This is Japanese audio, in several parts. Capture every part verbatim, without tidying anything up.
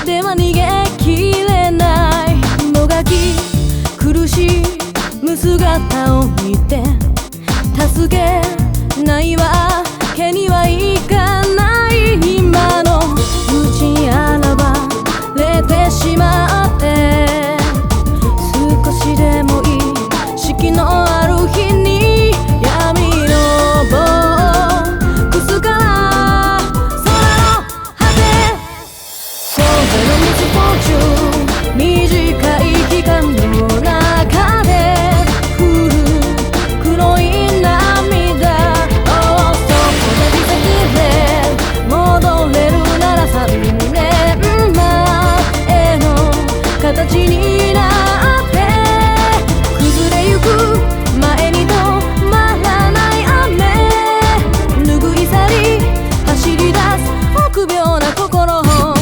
では逃げきれないもがき苦しむ姿を見て助けないわけにはいかない今のうちに現れてしまって少しでもいい四季のある日に闇のボックスから空の果てそれのミスフォーチュン短い期間の中で降る黒い涙をそこで見せきれ戻れるならさんねんまえの形になって崩れゆく前に止まらない雨拭い去り走り出す臆病な心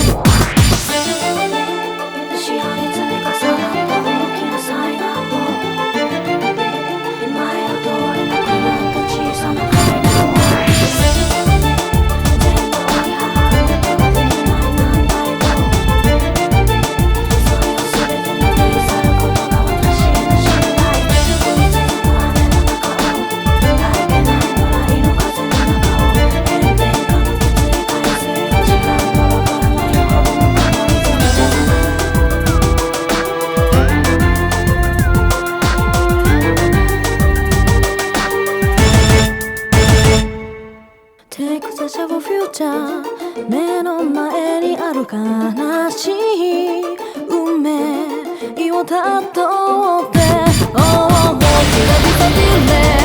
Take the shower future 目の前にある悲しい運命をたどって Oh, 大きなビタビレ